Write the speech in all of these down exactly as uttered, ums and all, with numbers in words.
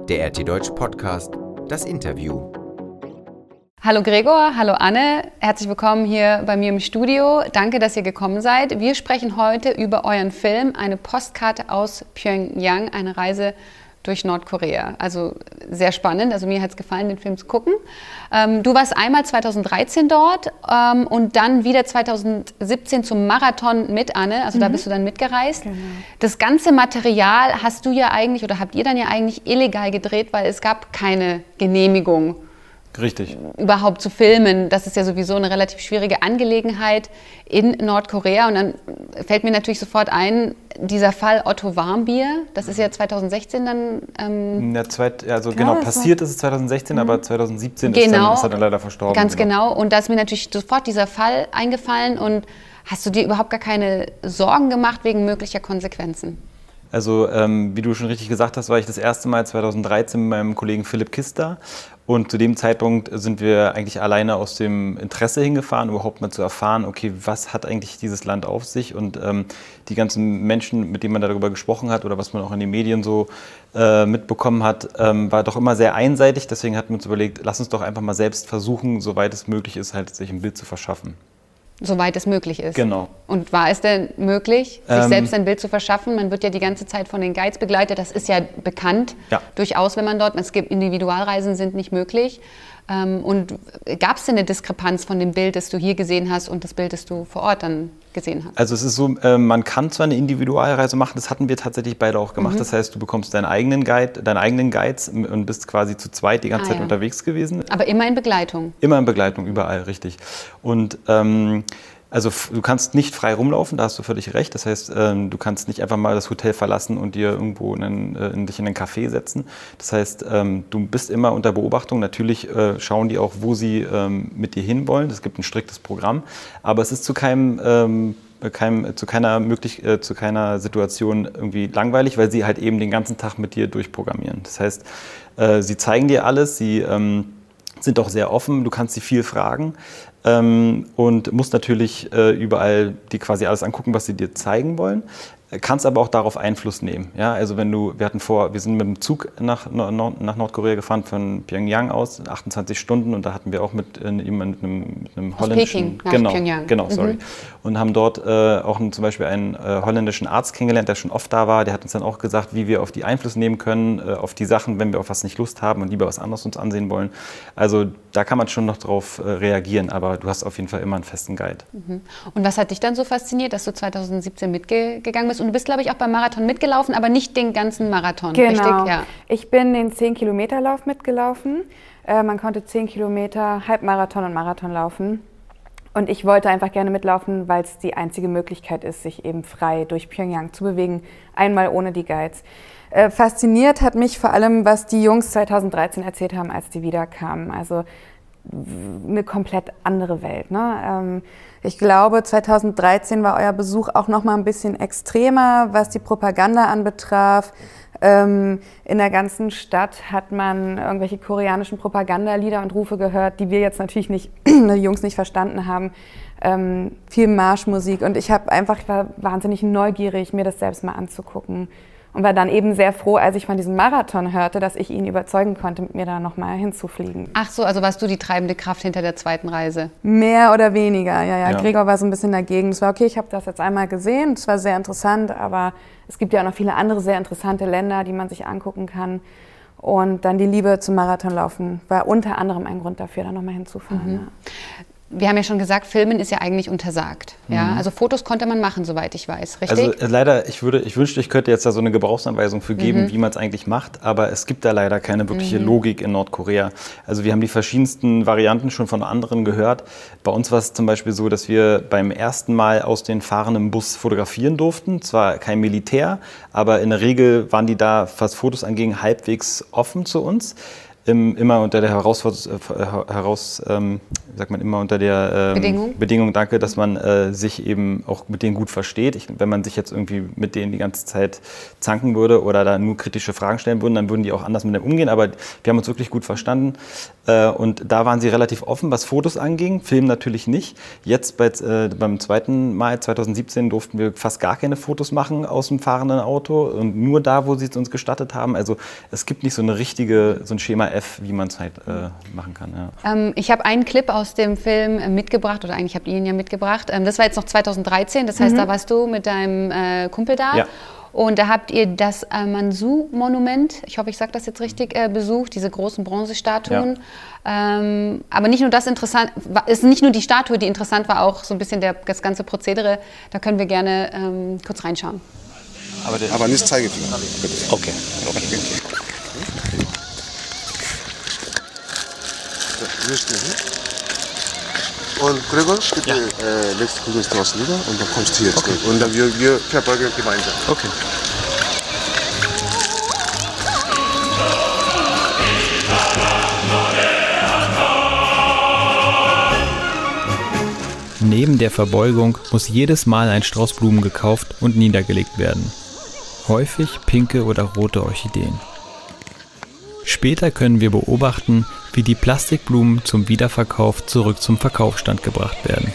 Der R T Deutsch Podcast, das Interview. Hallo Gregor, hallo Anne, herzlich willkommen hier bei mir im Studio. Danke, dass ihr gekommen seid. Wir sprechen heute über euren Film, eine Postkarte aus Pjöngjang, eine Reise durch Nordkorea. Also sehr spannend, also mir hat es gefallen, den Film zu gucken. Ähm, du warst einmal zweitausenddreizehn dort ähm, und dann wieder zweitausendsiebzehn zum Marathon mit Anne, also mhm. da bist du dann mitgereist. Genau. Das ganze Material hast du ja eigentlich oder habt ihr dann ja eigentlich illegal gedreht, weil es gab keine Genehmigung. Richtig. Überhaupt zu filmen. Das ist ja sowieso eine relativ schwierige Angelegenheit in Nordkorea. Und dann fällt mir natürlich sofort ein, dieser Fall Otto Warmbier, das ist ja zweitausendsechzehn dann... Ähm ja, zweit, also genau, genau passiert ist es zweitausendsechzehn, mhm. aber zweitausendsiebzehn genau, ist, dann, ist er dann leider verstorben. Ganz genau. genau. Und da ist mir natürlich sofort dieser Fall eingefallen. Und hast du dir überhaupt gar keine Sorgen gemacht wegen möglicher Konsequenzen? Also ähm, wie du schon richtig gesagt hast, war ich das erste Mal zweitausenddreizehn mit meinem Kollegen Philipp Kister. Und zu dem Zeitpunkt sind wir eigentlich alleine aus dem Interesse hingefahren, überhaupt mal zu erfahren, okay, was hat eigentlich dieses Land auf sich? Und ähm, die ganzen Menschen, mit denen man darüber gesprochen hat oder was man auch in den Medien so äh, mitbekommen hat, ähm, war doch immer sehr einseitig. Deswegen hatten wir uns überlegt, lass uns doch einfach mal selbst versuchen, soweit es möglich ist, halt sich ein Bild zu verschaffen. Soweit es möglich ist. Genau. Und war es denn möglich, sich ähm, selbst ein Bild zu verschaffen? Man wird ja die ganze Zeit von den Guides begleitet. Das ist ja bekannt, ja. durchaus, wenn man dort, es gibt Individualreisen sind nicht möglich. Ähm, und gab es denn eine Diskrepanz von dem Bild, das du hier gesehen hast und das Bild, das du vor Ort dann gesehen hast? Also es ist so, äh, man kann zwar eine Individualreise machen, das hatten wir tatsächlich beide auch gemacht. Mhm. Das heißt, du bekommst deinen eigenen Guide, deinen eigenen Guides und bist quasi zu zweit die ganze ah, Zeit ja. unterwegs gewesen. Aber immer in Begleitung? Immer in Begleitung, überall, richtig. Und ähm, also du kannst nicht frei rumlaufen, da hast du völlig recht. Das heißt, ähm, du kannst nicht einfach mal das Hotel verlassen und dir irgendwo in, einen, äh, in dich in einen Café setzen. Das heißt, ähm, du bist immer unter Beobachtung. Natürlich äh, schauen die auch, wo sie ähm, mit dir hinwollen. Es gibt ein striktes Programm, aber es ist zu keinem ähm, Kein, zu, keiner möglich, äh, zu keiner Situation irgendwie langweilig, weil sie halt eben den ganzen Tag mit dir durchprogrammieren. Das heißt, äh, sie zeigen dir alles, sie ähm, sind auch sehr offen, du kannst sie viel fragen ähm, und musst natürlich äh, überall dir quasi alles angucken, was sie dir zeigen wollen. Kannst aber auch darauf Einfluss nehmen. Ja, also wenn du, wir hatten vor, wir sind mit dem Zug nach, nach Nordkorea gefahren von Pjöngjang aus, achtundzwanzig Stunden, und da hatten wir auch mit, äh, mit einem, mit einem aus holländischen, Peking nach genau, Pjöngjang. genau, sorry, mhm. und haben dort äh, auch einen, zum Beispiel einen äh, holländischen Arzt kennengelernt, der schon oft da war. Der hat uns dann auch gesagt, wie wir auf die Einfluss nehmen können, äh, auf die Sachen, wenn wir auf was nicht Lust haben und lieber was anderes uns ansehen wollen. Also da kann man schon noch drauf äh, reagieren, aber du hast auf jeden Fall immer einen festen Guide. Mhm. Und was hat dich dann so fasziniert, dass du zweitausendsiebzehn mitgegangen bist? Und du bist, glaube ich, auch beim Marathon mitgelaufen, aber nicht den ganzen Marathon, genau. richtig? Ja. Ich bin den zehn Kilometer Lauf mitgelaufen. Äh, man konnte zehn Kilometer Halbmarathon und Marathon laufen. Und ich wollte einfach gerne mitlaufen, weil es die einzige Möglichkeit ist, sich eben frei durch Pjöngjang zu bewegen, einmal ohne die Guides. Äh, fasziniert hat mich vor allem, was die Jungs zweitausenddreizehn erzählt haben, als die wiederkamen. Also eine komplett andere Welt. Ne? Ähm, ich glaube, zweitausenddreizehn war euer Besuch auch noch mal ein bisschen extremer, was die Propaganda anbetraf. Ähm, in der ganzen Stadt hat man irgendwelche koreanischen Propagandalieder und Rufe gehört, die wir jetzt natürlich nicht, die Jungs nicht verstanden haben. Ähm, viel Marschmusik, und ich habe einfach, ich war wahnsinnig neugierig, mir das selbst mal anzugucken. Und war dann eben sehr froh, als ich von diesem Marathon hörte, dass ich ihn überzeugen konnte, mit mir da nochmal hinzufliegen. Ach so, also warst du die treibende Kraft hinter der zweiten Reise? Mehr oder weniger, ja, ja. ja. Gregor war so ein bisschen dagegen. Es war okay, ich habe das jetzt einmal gesehen, es war sehr interessant, aber es gibt ja auch noch viele andere sehr interessante Länder, die man sich angucken kann. Und dann die Liebe zum Marathonlaufen war unter anderem ein Grund dafür, da nochmal hinzufahren. Mhm. Ja. Wir haben ja schon gesagt, Filmen ist ja eigentlich untersagt. Ja? Mhm. Also Fotos konnte man machen, soweit ich weiß, richtig? Also äh, leider, ich, würde, ich wünschte, ich könnte jetzt da so eine Gebrauchsanweisung für geben, mhm. wie man es eigentlich macht, aber es gibt da leider keine wirkliche mhm. Logik in Nordkorea. Also wir haben die verschiedensten Varianten schon von anderen gehört. Bei uns war es zum Beispiel so, dass wir beim ersten Mal aus den fahrenden Bus fotografieren durften. Zwar kein Militär, aber in der Regel waren die da, was Fotos anging, halbwegs offen zu uns. im, immer unter der Herausforderung, äh, heraus, ähm, wie sagt man, immer unter der ähm, Bedingung. Bedingung, danke, dass man äh, sich eben auch mit denen gut versteht. Ich, wenn man sich jetzt irgendwie mit denen die ganze Zeit zanken würde oder da nur kritische Fragen stellen würden, dann würden die auch anders mit dem umgehen. Aber wir haben uns wirklich gut verstanden. Äh, und da waren sie relativ offen, was Fotos anging. Film natürlich nicht. Jetzt bei, äh, beim zweiten Mal, zwanzig siebzehn, durften wir fast gar keine Fotos machen aus dem fahrenden Auto. Und nur da, wo sie es uns gestattet haben. Also es gibt nicht so eine richtige, so ein Schema F, wie man es halt äh, machen kann. Ja. Ähm, ich habe einen Clip aus dem Film äh, mitgebracht, oder eigentlich habt ihr ihn ja mitgebracht. Ähm, das war jetzt noch zwanzig dreizehn, das heißt, mhm. da warst du mit deinem äh, Kumpel da. Ja. Und da habt ihr das äh, Mansu-Monument, ich hoffe, ich sage das jetzt richtig, äh, besucht, diese großen Bronzestatuen. Ja. Ähm, aber nicht nur das interessant, war, ist nicht nur die Statue, die interessant war, auch so ein bisschen der, das ganze Prozedere. Da können wir gerne ähm, kurz reinschauen. Aber, Aber nicht Zeigefinger, bitte. Okay. okay. Und Gregor, bitte ja. äh, legst du das draußen rüber und dann kommst du hier okay. zurück. Und dann wir, wir verbeugen gemeinsam. Okay. Neben der Verbeugung muss jedes Mal ein Strauß Blumen gekauft und niedergelegt werden. Häufig pinke oder rote Orchideen. Später können wir beobachten, wie die Plastikblumen zum Wiederverkauf zurück zum Verkaufsstand gebracht werden.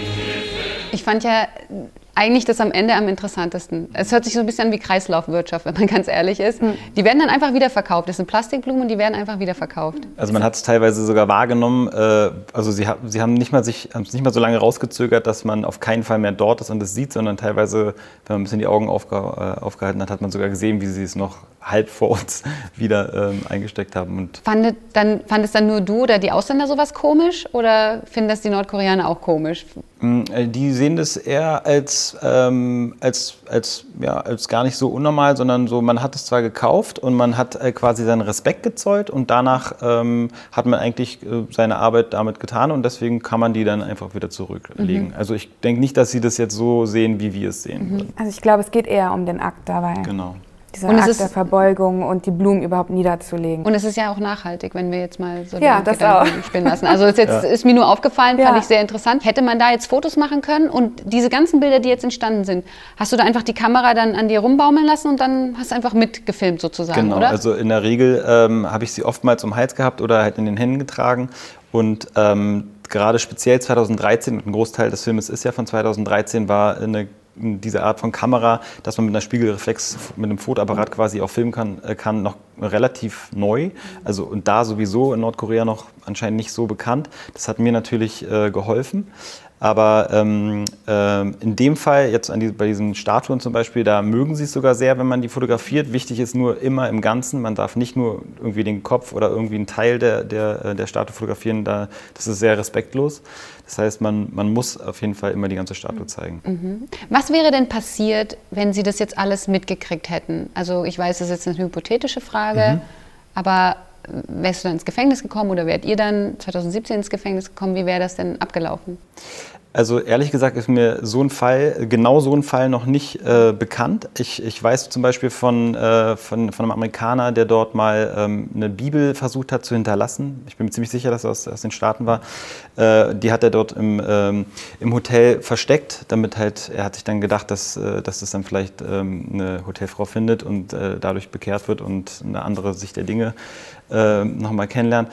Ich fand ja eigentlich das am Ende am interessantesten. Es hört sich so ein bisschen an wie Kreislaufwirtschaft, wenn man ganz ehrlich ist. Mhm. Die werden dann einfach wieder verkauft. Das sind Plastikblumen und die werden einfach wieder verkauft. Also man hat es teilweise sogar wahrgenommen. Äh, also sie, ha sie haben nicht mal sich haben es nicht mal so lange rausgezögert, dass man auf keinen Fall mehr dort ist und es sieht, sondern teilweise, wenn man ein bisschen die Augen aufge äh, aufgehalten hat, hat man sogar gesehen, wie sie es noch halb vor uns wieder ähm, eingesteckt haben. Und Fandet dann, fand es dann nur du oder die Ausländer sowas komisch oder finden das die Nordkoreaner auch komisch? Die sehen das eher als, ähm, als, als, ja, als gar nicht so unnormal, sondern so, man hat es zwar gekauft und man hat äh, quasi seinen Respekt gezollt und danach ähm, hat man eigentlich äh, seine Arbeit damit getan und deswegen kann man die dann einfach wieder zurücklegen. Mhm. Also ich denke nicht, dass sie das jetzt so sehen, wie wir es sehen. Mhm. Also ich glaube, es geht eher um den Akt dabei. Genau. Dieser und Akt der Verbeugung und die Blumen überhaupt niederzulegen. Und es ist ja auch nachhaltig, wenn wir jetzt mal so ja, das auch. spielen lassen. Also das jetzt ja. ist mir nur aufgefallen, fand ja. ich sehr interessant. Hätte man da jetzt Fotos machen können und diese ganzen Bilder, die jetzt entstanden sind, hast du da einfach die Kamera dann an dir rumbaumeln lassen und dann hast du einfach mitgefilmt sozusagen, genau, oder? Also in der Regel ähm, habe ich sie oftmals um den Hals gehabt oder halt in den Händen getragen und ähm, gerade speziell zwanzig dreizehn, und ein Großteil des Filmes ist ja von zwanzig dreizehn, war eine diese Art von Kamera, dass man mit einer Spiegelreflex, mit einem Fotoapparat quasi auch filmen kann, kann noch relativ neu. Also und da sowieso in Nordkorea noch anscheinend nicht so bekannt. Das hat mir natürlich äh, geholfen. Aber ähm, ähm, in dem Fall, jetzt an die, bei diesen Statuen zum Beispiel, da mögen sie es sogar sehr, wenn man die fotografiert. Wichtig ist nur immer im Ganzen. Man darf nicht nur irgendwie den Kopf oder irgendwie einen Teil der, der, der Statue fotografieren. Da, das ist sehr respektlos. Das heißt, man, man muss auf jeden Fall immer die ganze Statue zeigen. Mhm. Was wäre denn passiert, wenn Sie das jetzt alles mitgekriegt hätten? Also ich weiß, das ist jetzt eine hypothetische Frage, mhm. aber wärst du dann ins Gefängnis gekommen oder wärt ihr dann zwanzig siebzehn ins Gefängnis gekommen? Wie wäre das denn abgelaufen? Also ehrlich gesagt ist mir so ein Fall, genau so ein Fall noch nicht äh, bekannt. Ich, ich weiß zum Beispiel von, äh, von, von einem Amerikaner, der dort mal ähm, eine Bibel versucht hat zu hinterlassen. Ich bin mir ziemlich sicher, dass er aus, aus den Staaten war. Äh, die hat er dort im, ähm, im Hotel versteckt, damit halt, er hat sich dann gedacht, dass, äh, dass das dann vielleicht ähm, eine Hotelfrau findet und äh, dadurch bekehrt wird und eine andere Sicht der Dinge äh, nochmal kennenlernt.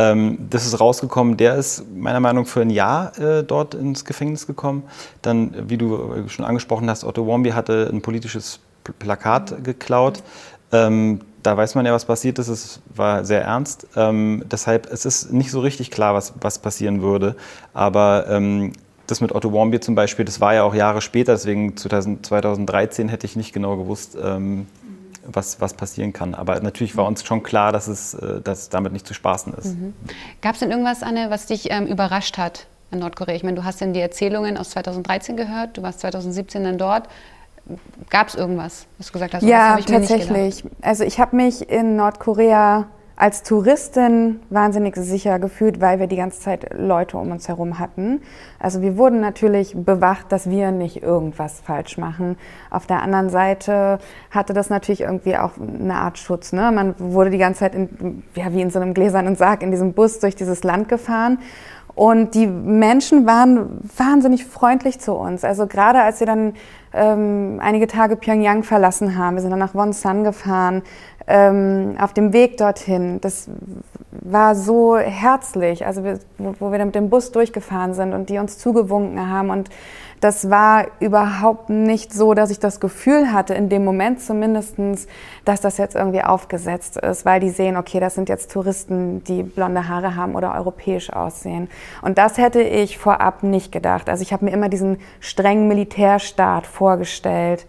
Das ist rausgekommen, der ist meiner Meinung nach für ein Jahr äh, dort ins Gefängnis gekommen. Dann, wie du schon angesprochen hast, Otto Warmbier hatte ein politisches Plakat geklaut. Ähm, da weiß man ja, was passiert ist, es war sehr ernst. Ähm, deshalb, es ist nicht so richtig klar, was, was passieren würde. Aber ähm, das mit Otto Warmbier zum Beispiel, das war ja auch Jahre später, deswegen zwanzig dreizehn hätte ich nicht genau gewusst, ähm, Was, was passieren kann. Aber natürlich war uns schon klar, dass es dass damit nicht zu spaßen ist. Mhm. Gab es denn irgendwas, Anne, was dich ähm, überrascht hat in Nordkorea? Ich meine, du hast denn die Erzählungen aus zwanzig dreizehn gehört, du warst zwanzig siebzehn dann dort. Gab es irgendwas, was du gesagt hast? Ja, das hab ich mir tatsächlich. Nicht also ich habe mich in Nordkorea als Touristin wahnsinnig sicher gefühlt, weil wir die ganze Zeit Leute um uns herum hatten. Also wir wurden natürlich bewacht, dass wir nicht irgendwas falsch machen. Auf der anderen Seite hatte das natürlich irgendwie auch eine Art Schutz, ne? Man wurde die ganze Zeit in, ja, wie in so einem gläsernen Sarg in diesem Bus durch dieses Land gefahren. Und die Menschen waren wahnsinnig freundlich zu uns. Also gerade als wir dann ähm, einige Tage Pyongyang verlassen haben, wir sind dann nach Wonsan gefahren, ähm, auf dem Weg dorthin, das war so herzlich, also wir, wo, wo wir dann mit dem Bus durchgefahren sind und die uns zugewunken haben. Und das war überhaupt nicht so, dass ich das Gefühl hatte, in dem Moment zumindestens, dass das jetzt irgendwie aufgesetzt ist, weil die sehen, okay, das sind jetzt Touristen, die blonde Haare haben oder europäisch aussehen. Und das hätte ich vorab nicht gedacht. Also ich habe mir immer diesen strengen Militärstaat vorgestellt,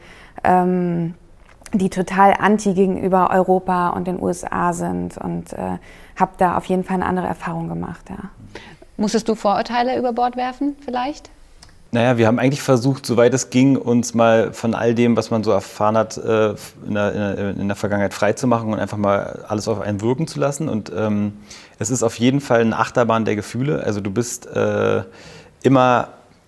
ähm, die total anti gegenüber Europa und den U S A sind, und äh, habe da auf jeden Fall eine andere Erfahrung gemacht. Ja. Musstest du Vorurteile über Bord werfen vielleicht? Naja, wir haben eigentlich versucht, soweit es ging, uns mal von all dem, was man so erfahren hat, in der, in der Vergangenheit freizumachen und einfach mal alles auf einen wirken zu lassen. Und ähm, es ist auf jeden Fall eine Achterbahn der Gefühle. Also du bist äh, immer...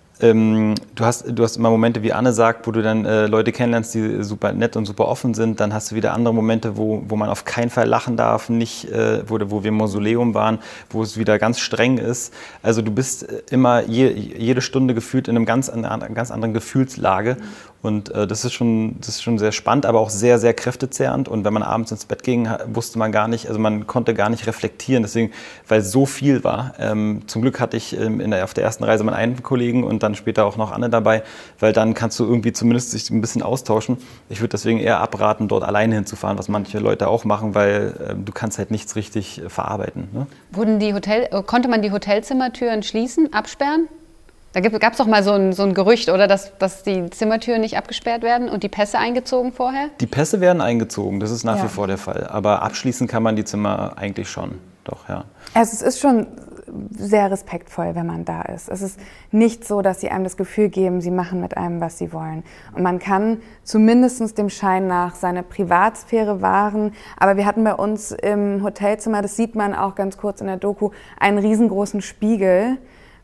Ähm, du, hast, du hast immer Momente, wie Anne sagt, wo du dann äh, Leute kennenlernst, die super nett und super offen sind. Dann hast du wieder andere Momente, wo, wo man auf keinen Fall lachen darf, nicht, äh, wo, wo wir im Mausoleum waren, wo es wieder ganz streng ist. Also du bist immer je, jede Stunde gefühlt in einem ganz, einer ganz anderen Gefühlslage. Und äh, das ist schon, das ist schon sehr spannend, aber auch sehr, sehr kräftezehrend. Und wenn man abends ins Bett ging, wusste man gar nicht, also man konnte gar nicht reflektieren. Deswegen, weil so viel war. Ähm, zum Glück hatte ich ähm, in der, auf der ersten Reise meinen einen Kollegen und dann später auch noch Anne dabei, weil dann kannst du irgendwie zumindest sich ein bisschen austauschen. Ich würde deswegen eher abraten, dort alleine hinzufahren, was manche Leute auch machen, weil äh, du kannst halt nichts richtig äh, verarbeiten. Ne? Wurden die Hotel, konnte man die Hotelzimmertüren schließen, absperren? Da gab es doch mal so ein, so ein Gerücht, oder, dass, dass die Zimmertüren nicht abgesperrt werden und die Pässe eingezogen vorher? Die Pässe werden eingezogen, das ist nach Ja. wie vor der Fall. Aber abschließen kann man die Zimmer eigentlich schon, doch, ja. Also es ist schon sehr respektvoll, wenn man da ist. Es ist nicht so, dass sie einem das Gefühl geben, sie machen mit einem, was sie wollen. Und man kann zumindest dem Schein nach seine Privatsphäre wahren. Aber wir hatten bei uns im Hotelzimmer, das sieht man auch ganz kurz in der Doku, einen riesengroßen Spiegel.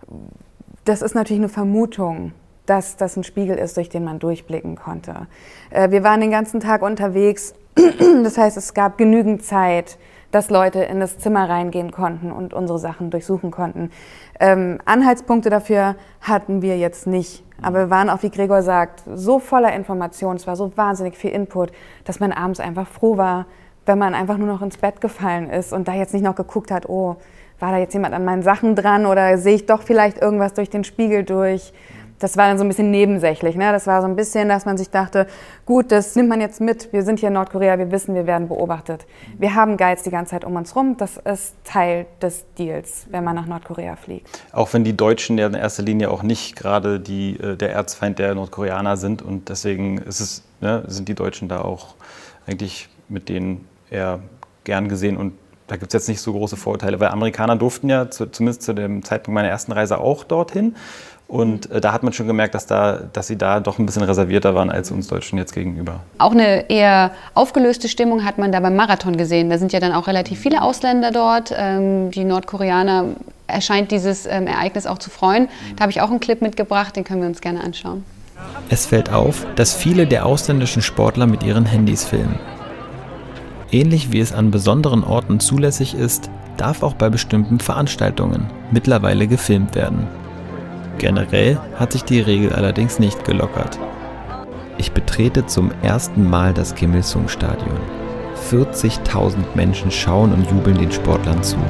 Das ist natürlich eine Vermutung, dass das ein Spiegel ist, durch den man durchblicken konnte. Wir waren den ganzen Tag unterwegs. Das heißt, es gab genügend Zeit, dass Leute in das Zimmer reingehen konnten und unsere Sachen durchsuchen konnten. Ähm, Anhaltspunkte dafür hatten wir jetzt nicht. Aber wir waren auch, wie Gregor sagt, so voller Informationen, es war so wahnsinnig viel Input, dass man abends einfach froh war, wenn man einfach nur noch ins Bett gefallen ist und da jetzt nicht noch geguckt hat, oh, war da jetzt jemand an meinen Sachen dran oder sehe ich doch vielleicht irgendwas durch den Spiegel durch. Das war dann so ein bisschen nebensächlich. Ne? Das war so ein bisschen, dass man sich dachte, gut, das nimmt man jetzt mit. Wir sind hier in Nordkorea, wir wissen, wir werden beobachtet. Wir haben Guides die ganze Zeit um uns rum. Das ist Teil des Deals, wenn man nach Nordkorea fliegt. Auch wenn die Deutschen ja in erster Linie auch nicht gerade die, der Erzfeind der Nordkoreaner sind. Und deswegen ist es, ne, sind die Deutschen da auch eigentlich mit denen eher gern gesehen. Und da gibt es jetzt nicht so große Vorurteile, weil Amerikaner durften ja zu, zumindest zu dem Zeitpunkt meiner ersten Reise auch dorthin. Und äh, da hat man schon gemerkt, dass, da, dass sie da doch ein bisschen reservierter waren als uns Deutschen jetzt gegenüber. Auch eine eher aufgelöste Stimmung hat man da beim Marathon gesehen. Da sind ja dann auch relativ viele Ausländer dort. Ähm, die Nordkoreaner erscheint dieses ähm, Ereignis auch zu freuen. Da habe ich auch einen Clip mitgebracht, den können wir uns gerne anschauen. Es fällt auf, dass viele der ausländischen Sportler mit ihren Handys filmen. Ähnlich wie es an besonderen Orten zulässig ist, darf auch bei bestimmten Veranstaltungen mittlerweile gefilmt werden. Generell hat sich die Regel allerdings nicht gelockert. Ich betrete zum ersten Mal das Kim Il-sung-Stadion. vierzigtausend Menschen schauen und jubeln den Sportlern zu.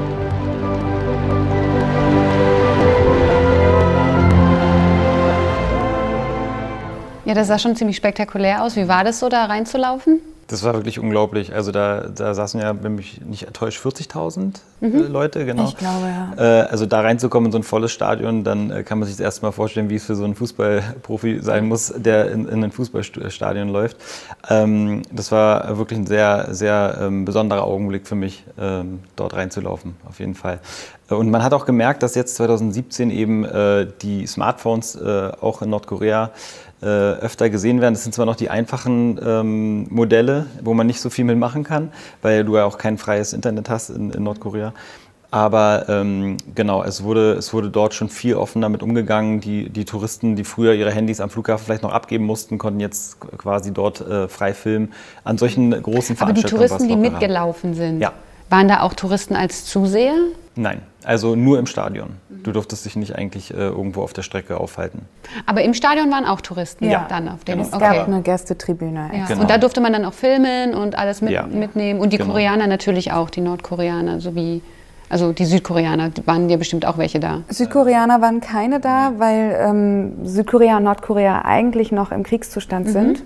Ja, das sah schon ziemlich spektakulär aus. Wie war das so, da reinzulaufen? Das war wirklich unglaublich. Also da, da saßen ja, wenn mich nicht enttäuscht, vierzigtausend mhm. Leute. Genau. Ich glaube, ja. Äh, also da reinzukommen in so ein volles Stadion, dann äh, kann man sich das erste Mal vorstellen, wie es für so einen Fußballprofi sein muss, der in, in ein Fußballstadion läuft. Ähm, das war wirklich ein sehr, sehr ähm, besonderer Augenblick für mich, ähm, dort reinzulaufen, auf jeden Fall. Und man hat auch gemerkt, dass jetzt zwanzig siebzehn eben äh, die Smartphones äh, auch in Nordkorea äh, öfter gesehen werden. Das sind zwar noch die einfachen ähm, Modelle, wo man nicht so viel mitmachen kann, weil du ja auch kein freies Internet hast in, in Nordkorea. Aber ähm, genau, es wurde, es wurde dort schon viel offener mit umgegangen. Die, die Touristen, die früher ihre Handys am Flughafen vielleicht noch abgeben mussten, konnten jetzt quasi dort äh, frei filmen. An solchen großen Veranstaltungen. Aber die Touristen, die mitgelaufen sind, ja. waren da auch Touristen als Zuseher? Nein, also nur im Stadion. Du durftest dich nicht eigentlich äh, irgendwo auf der Strecke aufhalten. Aber im Stadion waren auch Touristen ja. dann auf dem. Es Okay. gab eine Gästetribüne. Ja. Genau. Und da durfte man dann auch filmen und alles mit, ja. mitnehmen. Und die genau. Koreaner natürlich auch, die Nordkoreaner sowie... Also die Südkoreaner, waren ja bestimmt auch welche da. Südkoreaner waren keine da, weil ähm, Südkorea und Nordkorea eigentlich noch im Kriegszustand Mhm. sind.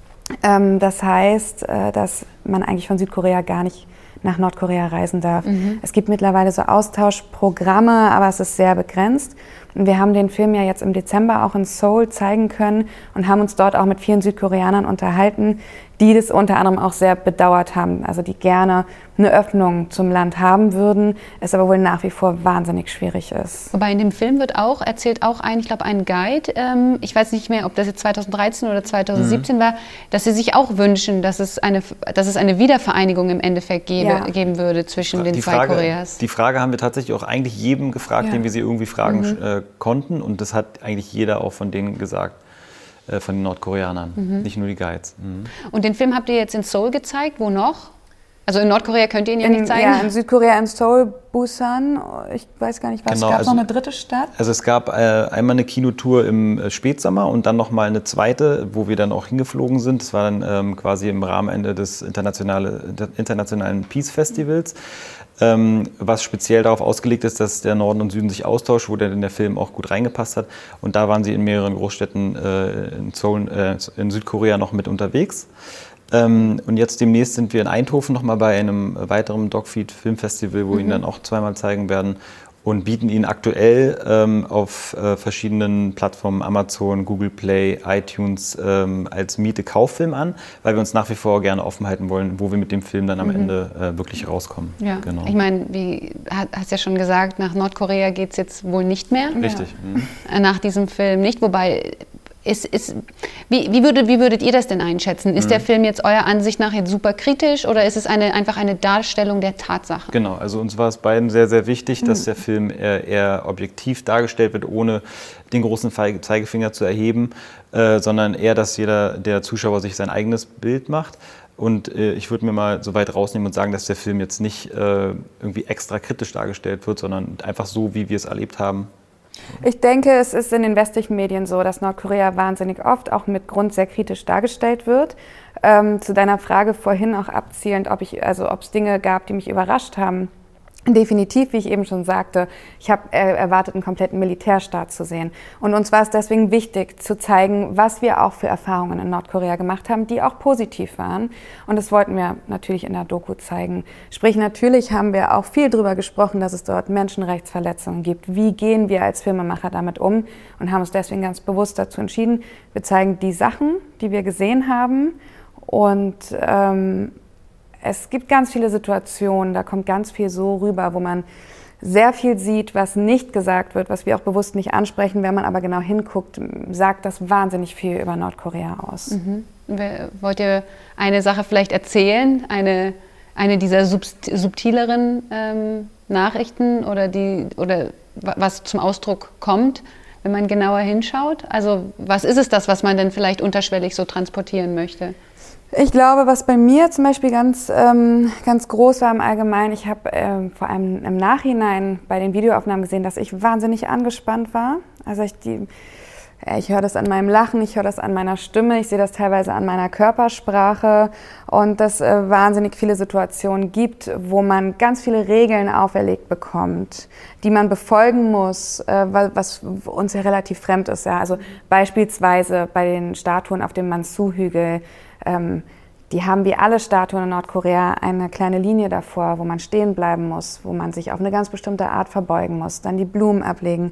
Ähm, das heißt, äh, dass man eigentlich von Südkorea gar nicht nach Nordkorea reisen darf. Mhm. Es gibt mittlerweile so Austauschprogramme, aber es ist sehr begrenzt. Und wir haben den Film ja jetzt im Dezember auch in Seoul zeigen können und haben uns dort auch mit vielen Südkoreanern unterhalten, die das unter anderem auch sehr bedauert haben, also die gerne eine Öffnung zum Land haben würden, es aber wohl nach wie vor wahnsinnig schwierig ist. Wobei in dem Film wird auch, erzählt auch ein, ich glaube, ein Guide, ähm, ich weiß nicht mehr, ob das jetzt zweitausenddreizehn oder zweitausendsiebzehn mhm. war, dass sie sich auch wünschen, dass es eine, dass es eine Wiedervereinigung im Endeffekt gebe, ja. geben würde zwischen den die zwei Frage, Koreas. Die Frage haben wir tatsächlich auch eigentlich jedem gefragt, Ja. den wir sie irgendwie fragen Mhm. äh, konnten. Und das hat eigentlich jeder auch von denen gesagt, äh, von den Nordkoreanern, Mhm. nicht nur die Guides. Mhm. Und den Film habt ihr jetzt in Seoul gezeigt, wo noch? Also in Nordkorea könnt ihr ihn ja In, nicht zeigen. ja, in Südkorea, in Seoul, Busan, ich weiß gar nicht was, Genau, gab es also- noch eine dritte Stadt? Also es gab äh, einmal eine Kinotour im äh, Spätsommer und dann nochmal eine zweite, wo wir dann auch hingeflogen sind. Das war dann ähm, quasi im Rahmen Ende des internationale, internationalen Peace Festivals, ähm, was speziell darauf ausgelegt ist, dass der Norden und Süden sich austauscht, wo dann der Film auch gut reingepasst hat. Und da waren sie in mehreren Großstädten äh, in, Seoul, äh, in Südkorea noch mit unterwegs. Ähm, und jetzt demnächst sind wir in Eindhoven nochmal bei einem weiteren Dogfeed-Filmfestival, wo wir ihn dann auch zweimal zeigen werden und bieten ihn aktuell ähm, auf äh, verschiedenen Plattformen, Amazon, Google Play, iTunes, ähm, als Miete-Kauffilm an, weil wir uns nach wie vor gerne offen halten wollen, wo wir mit dem Film dann am Ende äh, wirklich rauskommen. Ja. Genau. Ich meine, wie hat- hast ja schon gesagt, nach Nordkorea geht es jetzt wohl nicht mehr. Richtig. Mhm. Äh, Nach diesem Film nicht, wobei... Ist, ist, wie, wie, würdet, wie würdet ihr das denn einschätzen? Ist der Film jetzt eurer Ansicht nach jetzt super kritisch oder ist es eine, einfach eine Darstellung der Tatsachen? Genau, also uns war es beiden sehr, sehr wichtig, dass der Film eher, eher objektiv dargestellt wird, ohne den großen Feige- Zeigefinger zu erheben, äh, sondern eher, dass jeder der Zuschauer sich sein eigenes Bild macht. Und äh, ich würde mir mal so weit rausnehmen und sagen, dass der Film jetzt nicht äh, irgendwie extra kritisch dargestellt wird, sondern einfach so, wie wir es erlebt haben. Ich denke, es ist in den westlichen Medien so, dass Nordkorea wahnsinnig oft auch mit Grund sehr kritisch dargestellt wird. Ähm, zu deiner Frage vorhin auch abzielend, ob ich, also ob es Dinge gab, die mich überrascht haben. Definitiv, wie ich eben schon sagte, ich habe äh, erwartet, einen kompletten Militärstaat zu sehen. Und uns war es deswegen wichtig, zu zeigen, was wir auch für Erfahrungen in Nordkorea gemacht haben, die auch positiv waren. Und das wollten wir natürlich in der Doku zeigen. Sprich, natürlich haben wir auch viel darüber gesprochen, dass es dort Menschenrechtsverletzungen gibt. Wie gehen wir als Filmemacher damit um? Und haben uns deswegen ganz bewusst dazu entschieden, wir zeigen die Sachen, die wir gesehen haben. Und ähm, es gibt ganz viele Situationen, da kommt ganz viel so rüber, wo man sehr viel sieht, was nicht gesagt wird, was wir auch bewusst nicht ansprechen. Wenn man aber genau hinguckt, sagt das wahnsinnig viel über Nordkorea aus. Mhm. Wer- Wollt ihr eine Sache vielleicht erzählen? Eine, eine dieser subst- subtileren ähm, Nachrichten oder, die, oder wa- was zum Ausdruck kommt, wenn man genauer hinschaut? Also was ist es das, was man denn vielleicht unterschwellig so transportieren möchte? Ich glaube, was bei mir zum Beispiel ganz, ähm, ganz groß war im Allgemeinen, ich habe ähm, vor allem im Nachhinein bei den Videoaufnahmen gesehen, dass ich wahnsinnig angespannt war. Also ich, die, äh, ich höre das an meinem Lachen, ich höre das an meiner Stimme, ich sehe das teilweise an meiner Körpersprache und dass äh, wahnsinnig viele Situationen gibt, wo man ganz viele Regeln auferlegt bekommt, die man befolgen muss, äh, was uns ja relativ fremd ist. Ja. Also beispielsweise bei den Statuen auf dem Mansu-Hügel, Ähm, die haben wie alle Statuen in Nordkorea eine kleine Linie davor, wo man stehen bleiben muss, wo man sich auf eine ganz bestimmte Art verbeugen muss, dann die Blumen ablegen.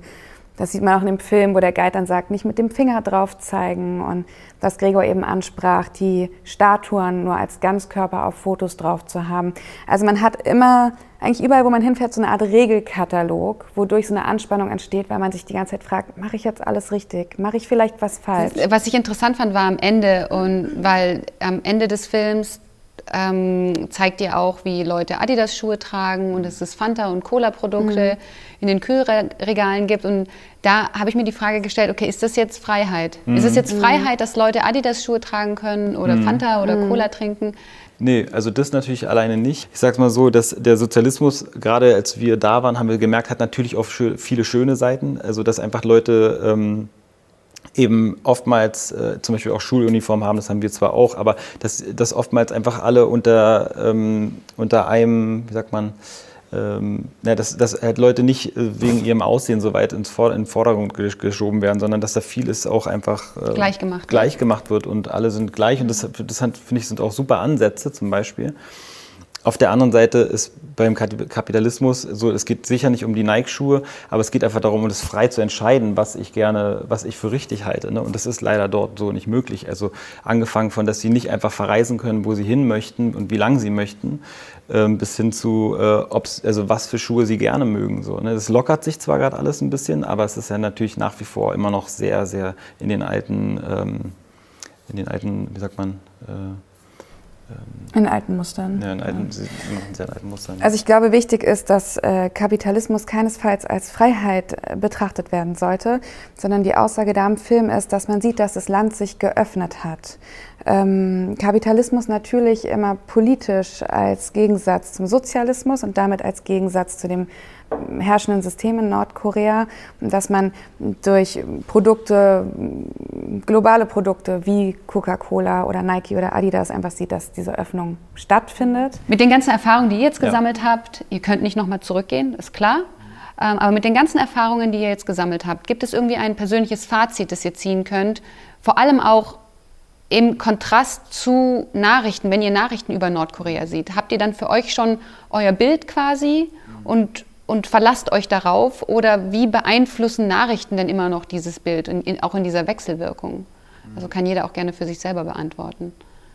das sieht man auch in dem Film, wo der Guide dann sagt, nicht mit dem Finger drauf zeigen und was Gregor eben ansprach, die Statuen nur als Ganzkörper auf Fotos drauf zu haben. Also man hat immer, eigentlich überall, wo man hinfährt, so eine Art Regelkatalog, wodurch so eine Anspannung entsteht, weil man sich die ganze Zeit fragt, mache ich jetzt alles richtig? Mache ich vielleicht was falsch? Was ich interessant fand, war am Ende, und weil am Ende des Films ähm, zeigt ihr auch, wie Leute Adidas-Schuhe tragen und dass es Fanta- und Cola-Produkte mhm. in den Kühlregalen gibt. Und da habe ich mir die Frage gestellt, okay, ist das jetzt Freiheit? Mhm. Ist es jetzt Freiheit, dass Leute Adidas-Schuhe tragen können oder mhm. Fanta oder mhm. Cola trinken? Nee, also das natürlich alleine nicht. Ich sag's mal so, dass der Sozialismus, gerade als wir da waren, haben wir gemerkt, hat natürlich auch viele schöne Seiten. Also dass einfach Leute ähm, eben oftmals äh, zum Beispiel auch Schuluniform haben, das haben wir zwar auch, aber dass, dass oftmals einfach alle unter, ähm, unter einem, wie sagt man, ähm, ja, dass, dass halt Leute nicht äh, wegen ihrem Aussehen so weit ins Vor- in den Vordergrund geschoben werden, sondern dass da vieles auch einfach äh, gleich gemacht, gleich gemacht wird und alle sind gleich und das, das finde ich, sind auch super Ansätze zum Beispiel. Auf der anderen Seite ist beim Kapitalismus so, es geht sicher nicht um die Nike-Schuhe, aber es geht einfach darum, das frei zu entscheiden, was ich gerne, was ich für richtig halte. Ne? Und das ist leider dort so nicht möglich. Also angefangen von, dass sie nicht einfach verreisen können, wo sie hin möchten und wie lange sie möchten, ähm, bis hin zu, äh, ob's, also was für Schuhe sie gerne mögen. So, ne? Das lockert sich zwar gerade alles ein bisschen, aber es ist ja natürlich nach wie vor immer noch sehr, sehr in den alten, ähm, in den alten, wie sagt man, äh, In alten Mustern. Ja, in alten, in sehr alten Mustern. Also ich glaube, wichtig ist, dass äh, Kapitalismus keinesfalls als Freiheit äh, betrachtet werden sollte, sondern die Aussage da im Film ist, dass man sieht, dass das Land sich geöffnet hat. Ähm, Kapitalismus natürlich immer politisch als Gegensatz zum Sozialismus und damit als Gegensatz zu dem herrschenden System in Nordkorea, dass man durch Produkte, globale Produkte wie Coca-Cola oder Nike oder Adidas einfach sieht, dass diese Öffnung stattfindet. Mit den ganzen Erfahrungen, die ihr jetzt Ja. gesammelt habt, ihr könnt nicht nochmal zurückgehen, ist klar. Ähm, aber mit den ganzen Erfahrungen, die ihr jetzt gesammelt habt, gibt es irgendwie ein persönliches Fazit, das ihr ziehen könnt? Vor allem auch im Kontrast zu Nachrichten, wenn ihr Nachrichten über Nordkorea seht. Habt ihr dann für euch schon euer Bild quasi und Und verlasst euch darauf, oder wie beeinflussen Nachrichten denn immer noch dieses Bild, in, in, auch in dieser Wechselwirkung? Also kann jeder auch gerne für sich selber beantworten.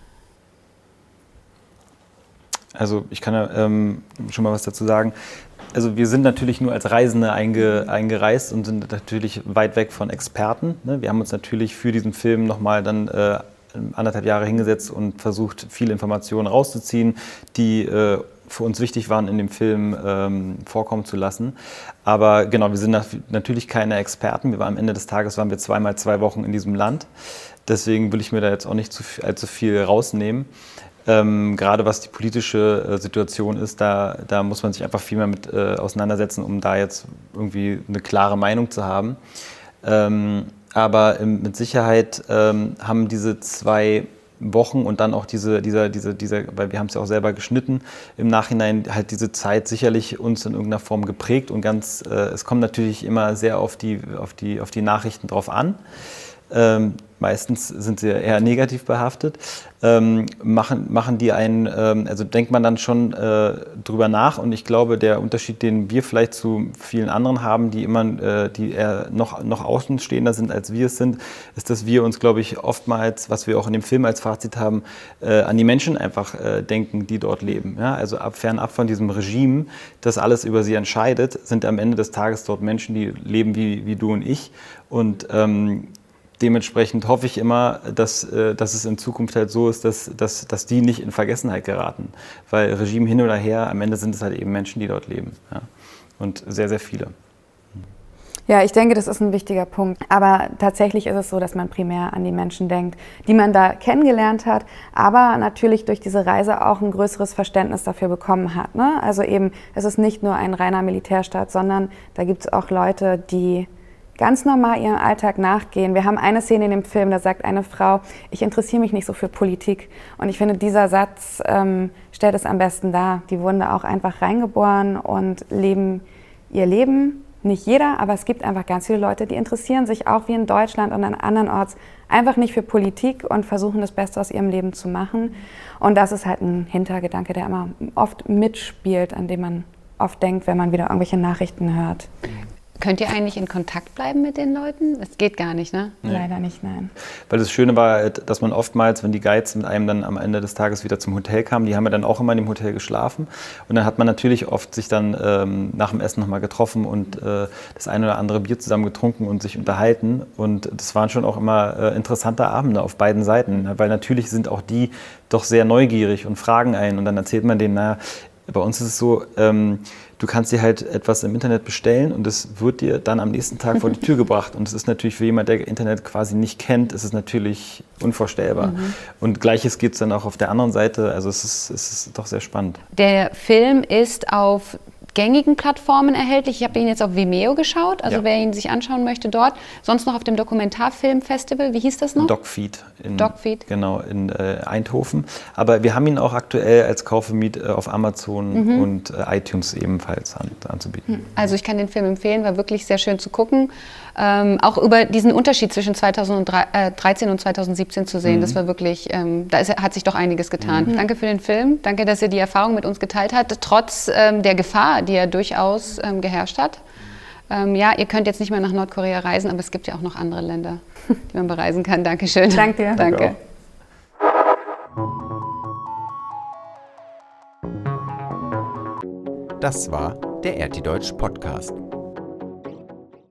Also ich kann ja ähm, schon mal was dazu sagen. Also wir sind natürlich nur als Reisende einge, eingereist und sind natürlich weit weg von Experten. Ne? Wir haben uns natürlich für diesen Film nochmal dann äh, anderthalb Jahre hingesetzt und versucht, viele Informationen rauszuziehen, die äh, für uns wichtig waren, in dem Film ähm, vorkommen zu lassen. Aber genau, wir sind nach, natürlich keine Experten. Wir waren am Ende des Tages waren wir zweimal zwei Wochen in diesem Land. Deswegen will ich mir da jetzt auch nicht zu viel, allzu viel rausnehmen. Ähm, gerade was die politische äh, Situation ist, da, da muss man sich einfach viel mehr mit äh, auseinandersetzen, um da jetzt irgendwie eine klare Meinung zu haben. Ähm, aber ähm, mit Sicherheit ähm, haben diese zwei Wochen und dann auch diese, dieser, diese, dieser, weil wir haben es ja auch selber geschnitten, im Nachhinein halt diese Zeit sicherlich uns in irgendeiner Form geprägt und ganz, äh, es kommt natürlich immer sehr auf die, auf die, auf die Nachrichten drauf an. Ähm, meistens sind sie eher negativ behaftet, ähm, machen, machen die einen, ähm, also denkt man dann schon äh, drüber nach, und ich glaube, der Unterschied, den wir vielleicht zu vielen anderen haben, die immer, äh, die eher noch, noch außenstehender sind, als wir es sind, ist, dass wir uns, glaube ich, oftmals, was wir auch in dem Film als Fazit haben, äh, an die Menschen einfach äh, denken, die dort leben. Ja? Also ab, fernab von diesem Regime, das alles über sie entscheidet, sind am Ende des Tages dort Menschen, die leben wie, wie du und ich, und ähm, dementsprechend hoffe ich immer, dass, dass es in Zukunft halt so ist, dass, dass, dass die nicht in Vergessenheit geraten. Weil Regime hin oder her, am Ende sind es halt eben Menschen, die dort leben. Ja? Und sehr, sehr viele. Ja, ich denke, das ist ein wichtiger Punkt. Aber tatsächlich ist es so, dass man primär an die Menschen denkt, die man da kennengelernt hat, aber natürlich durch diese Reise auch ein größeres Verständnis dafür bekommen hat. Ne? Also eben, es ist nicht nur ein reiner Militärstaat, sondern da gibt es auch Leute, die ganz normal ihrem Alltag nachgehen. Wir haben eine Szene in dem Film, da sagt eine Frau, ich interessiere mich nicht so für Politik. Und ich finde, dieser Satz ähm, stellt es am besten dar. Die wurden da auch einfach reingeboren und leben ihr Leben. Nicht jeder, aber es gibt einfach ganz viele Leute, die interessieren sich auch wie in Deutschland und an anderen Orts einfach nicht für Politik und versuchen das Beste aus ihrem Leben zu machen. Und das ist halt ein Hintergedanke, der immer oft mitspielt, an dem man oft denkt, wenn man wieder irgendwelche Nachrichten hört. Könnt ihr eigentlich in Kontakt bleiben mit den Leuten? Das geht gar nicht, ne? Nee. Leider nicht, nein. Weil das Schöne war, halt, dass man oftmals, wenn die Guides mit einem dann am Ende des Tages wieder zum Hotel kamen, die haben ja dann auch immer in dem Hotel geschlafen. Und dann hat man natürlich oft sich dann ähm, nach dem Essen nochmal getroffen und äh, das eine oder andere Bier zusammen getrunken und sich unterhalten. Und das waren schon auch immer äh, interessante Abende auf beiden Seiten. Weil natürlich sind auch die doch sehr neugierig und fragen einen. Und dann erzählt man denen, naja, bei uns ist es so, ähm, du kannst dir halt etwas im Internet bestellen und es wird dir dann am nächsten Tag vor die Tür gebracht. Und es ist natürlich für jemanden, der Internet quasi nicht kennt, ist es natürlich unvorstellbar. Mhm. Und Gleiches gibt es dann auch auf der anderen Seite. Also es ist, es ist doch sehr spannend. Der Film ist auf gängigen Plattformen erhältlich. Ich habe ihn jetzt auf Vimeo geschaut, also ja. wer ihn sich anschauen möchte dort. Sonst noch auf dem Dokumentarfilmfestival, wie hieß das noch? Dogfeed. In, Dogfeed. Genau, in äh, Eindhoven. Aber wir haben ihn auch aktuell als Kauf und Miet äh, auf Amazon mhm. und äh, iTunes ebenfalls an, anzubieten. Also ich kann den Film empfehlen, war wirklich sehr schön zu gucken. Ähm, auch über diesen Unterschied zwischen zweitausenddreizehn und zweitausendsiebzehn zu sehen, mhm. das war wirklich, ähm, da ist, hat sich doch einiges getan. Mhm. Danke für den Film, danke, dass ihr die Erfahrung mit uns geteilt habt, trotz ähm, der Gefahr, die ja durchaus ähm, geherrscht hat. Ähm, ja, ihr könnt jetzt nicht mehr nach Nordkorea reisen, aber es gibt ja auch noch andere Länder, die man bereisen kann. Dankeschön. Danke dir. Danke. Das war der R T Deutsch Podcast.